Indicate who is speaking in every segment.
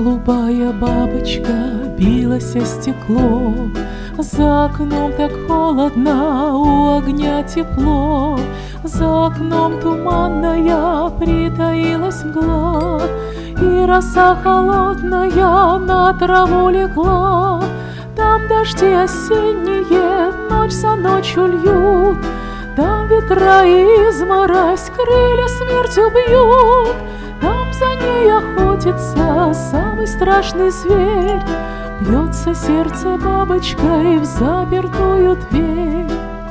Speaker 1: Голубая бабочка билась о стекло, за окном так холодно, у огня тепло, за окном туманная притаилась мгла, и роса холодная на траву легла. Там дожди осенние ночь за ночью льют, там ветра и изморозь крылья смертью бьют, там за ней охотится самый страшный зверь. Бьется сердце бабочкой в запертую дверь.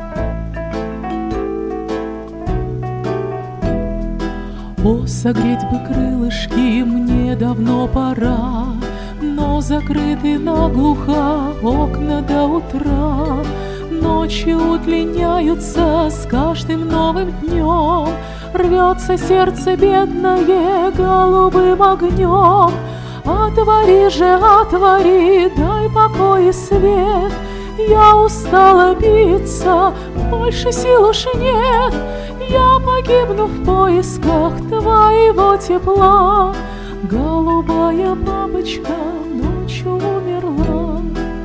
Speaker 1: О, согреть бы крылышки мне давно пора, но закрыты наглухо окна до утра. Ночи удлиняются с каждым новым днем, рвется сердце бедное голубым огнем. Отвори же, отвори, дай покой и свет. Я устала биться, больше сил уж нет. Я погибну в поисках твоего тепла. Голубая бабочка ночью умерла.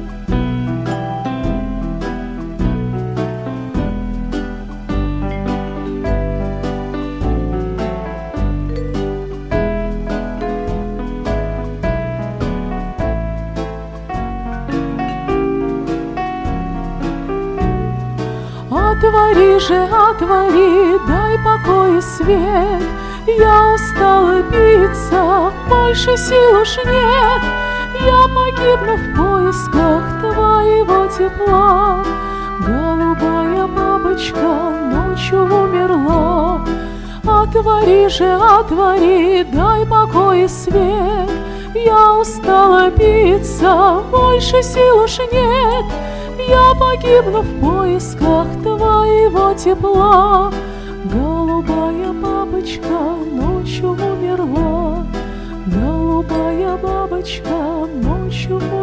Speaker 1: Отвори же, отвори, дай покой и свет. Я устала биться, больше сил уж нет. Я погибну в поисках твоего тепла. Голубая бабочка ночью умерла. Отвори же, отвори, дай покой и свет. Я устала биться, больше сил уж нет. Я погибну в поисках твоего тепла. Голубая бабочка ночью умерла. Голубая бабочка ночью умерла.